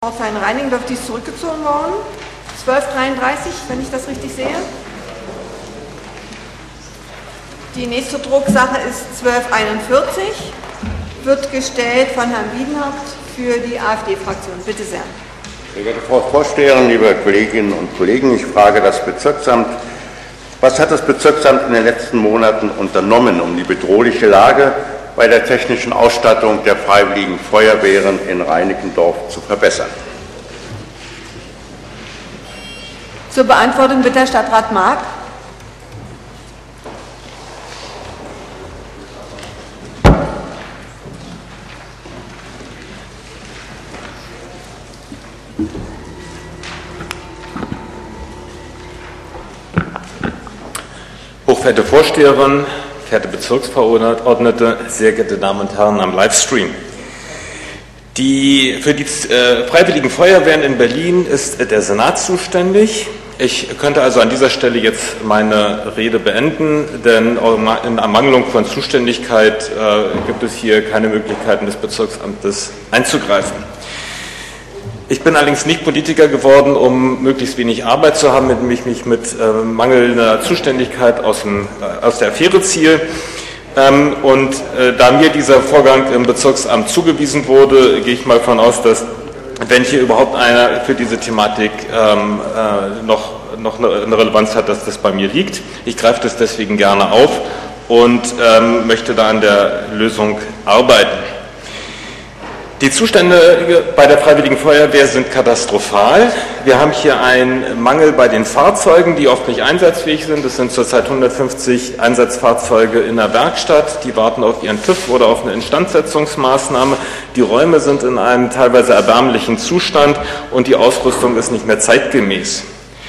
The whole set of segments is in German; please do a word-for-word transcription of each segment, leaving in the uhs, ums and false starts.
Pforzheim-Reinickendorf, die ist zurückgezogen worden. zwölf dreiunddreißig, wenn ich das richtig sehe. Die nächste Drucksache ist zwölf einundvierzig, wird gestellt von Herrn Wiedenhaupt für die AfD-Fraktion. Bitte sehr. Sehr geehrte Frau Vorsteherin, liebe Kolleginnen und Kollegen, ich frage das Bezirksamt, was hat das Bezirksamt in den letzten Monaten unternommen, um die bedrohliche Lage bei der technischen Ausstattung der Freiwilligen Feuerwehren in Reinickendorf zu verbessern? Zur Beantwortung bitte Herr Stadtrat Mark. Hochverehrte Vorsteherin, verehrte Bezirksverordnete, sehr geehrte Damen und Herren am Livestream. Die, für die äh, Freiwilligen Feuerwehren in Berlin ist der Senat zuständig. Ich könnte also an dieser Stelle jetzt meine Rede beenden, denn in Ermangelung von Zuständigkeit äh, gibt es hier keine Möglichkeiten des Bezirksamtes einzugreifen. Ich bin allerdings nicht Politiker geworden, um möglichst wenig Arbeit zu haben, indem ich mich mit äh, mangelnder Zuständigkeit aus, dem, äh, aus der Affäre ziehe. Ähm, und äh, da mir dieser Vorgang im Bezirksamt zugewiesen wurde, gehe ich mal davon aus, dass, wenn hier überhaupt einer für diese Thematik ähm, äh, noch, noch eine Relevanz hat, dass das bei mir liegt. Ich greife das deswegen gerne auf und ähm, möchte da an der Lösung arbeiten. Die Zustände bei der Freiwilligen Feuerwehr sind katastrophal. Wir haben hier einen Mangel bei den Fahrzeugen, die oft nicht einsatzfähig sind. Es sind zurzeit hundertfünfzig Einsatzfahrzeuge in der Werkstatt, die warten auf ihren TÜV oder auf eine Instandsetzungsmaßnahme. Die Räume sind in einem teilweise erbärmlichen Zustand und die Ausrüstung ist nicht mehr zeitgemäß.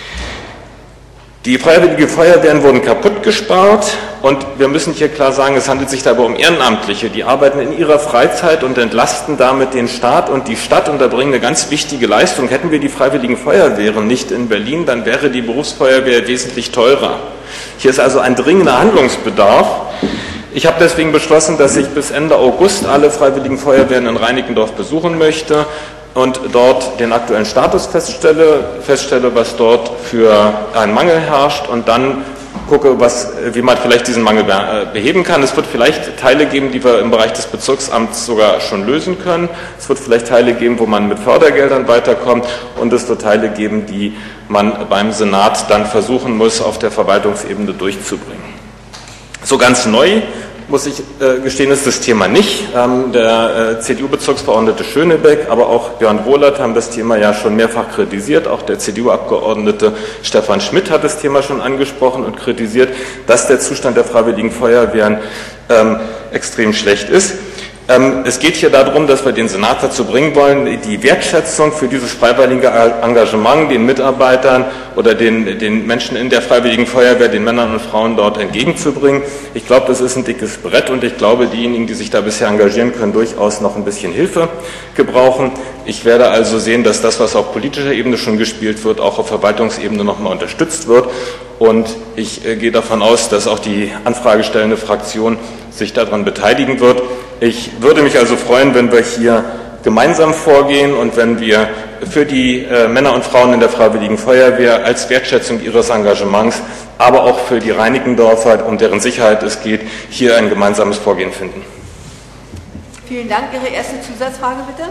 Die Freiwilligen Feuerwehren wurden kaputt gespart und wir müssen hier klar sagen, es handelt sich dabei um Ehrenamtliche, die arbeiten in ihrer Freizeit und entlasten damit den Staat und die Stadt und erbringen eine ganz wichtige Leistung. Hätten wir die Freiwilligen Feuerwehren nicht in Berlin, dann wäre die Berufsfeuerwehr wesentlich teurer. Hier ist also ein dringender Handlungsbedarf. Ich habe deswegen beschlossen, dass ich bis Ende August alle Freiwilligen Feuerwehren in Reinickendorf besuchen möchte und dort den aktuellen Status feststelle, feststelle, was dort für einen Mangel herrscht und dann gucke, was, wie man vielleicht diesen Mangel beheben kann. Es wird vielleicht Teile geben, die wir im Bereich des Bezirksamts sogar schon lösen können. Es wird vielleicht Teile geben, wo man mit Fördergeldern weiterkommt und es wird Teile geben, die man beim Senat dann versuchen muss, auf der Verwaltungsebene durchzubringen. So ganz neu, muss ich äh, gestehen, ist das Thema nicht. Ähm, der äh, C D U-Bezirksverordnete Schönebeck, aber auch Björn Wohlert haben das Thema ja schon mehrfach kritisiert. Auch der C D U-Abgeordnete Stefan Schmidt hat das Thema schon angesprochen und kritisiert, dass der Zustand der Freiwilligen Feuerwehren ähm, extrem schlecht ist. Ähm, es geht hier darum, dass wir den Senat dazu bringen wollen, die Wertschätzung für dieses freiwillige Engagement den Mitarbeitern oder den, den Menschen in der Freiwilligen Feuerwehr, den Männern und Frauen dort entgegenzubringen. Ich glaube, das ist ein dickes Brett und ich glaube, diejenigen, die sich da bisher engagieren, können durchaus noch ein bisschen Hilfe gebrauchen. Ich werde also sehen, dass das, was auf politischer Ebene schon gespielt wird, auch auf Verwaltungsebene nochmal unterstützt wird. Und ich äh, gehe davon aus, dass auch die anfragestellende Fraktion sich daran beteiligen wird. Ich würde mich also freuen, wenn wir hier gemeinsam vorgehen und wenn wir für die äh, Männer und Frauen in der Freiwilligen Feuerwehr als Wertschätzung ihres Engagements, aber auch für die Reinickendorfer, um deren Sicherheit es geht, hier ein gemeinsames Vorgehen finden. Vielen Dank. Ihre erste Zusatzfrage bitte?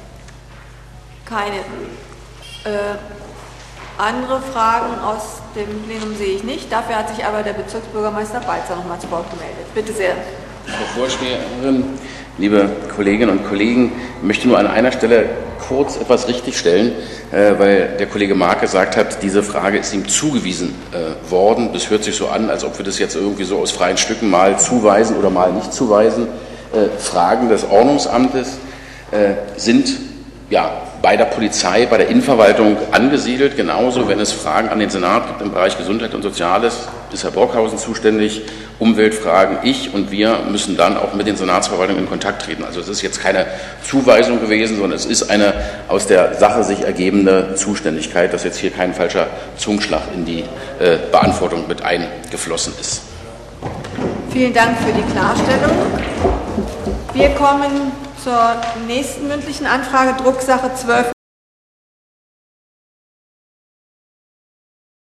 Keine. Äh, andere Fragen aus dem Plenum sehe ich nicht. Dafür hat sich aber der Bezirksbürgermeister Balzer noch mal zu Wort gemeldet. Bitte sehr. Frau Vorsteherin, liebe Kolleginnen und Kollegen, ich möchte nur an einer Stelle kurz etwas richtigstellen, äh, weil der Kollege Mark gesagt hat, diese Frage ist ihm zugewiesen äh, worden. Das hört sich so an, als ob wir das jetzt irgendwie so aus freien Stücken mal zuweisen oder mal nicht zuweisen. Äh, Fragen des Ordnungsamtes äh, sind ja bei der Polizei, bei der Innenverwaltung angesiedelt. Genauso, wenn es Fragen an den Senat gibt im Bereich Gesundheit und Soziales, ist Herr Brockhausen zuständig. Umweltfragen, ich und wir müssen dann auch mit den Senatsverwaltungen in Kontakt treten. Also es ist jetzt keine Zuweisung gewesen, sondern es ist eine aus der Sache sich ergebende Zuständigkeit, dass jetzt hier kein falscher Zungenschlag in die äh, Beantwortung mit eingeflossen ist. Vielen Dank für die Klarstellung. Wir kommen zur nächsten mündlichen Anfrage, Drucksache zwölf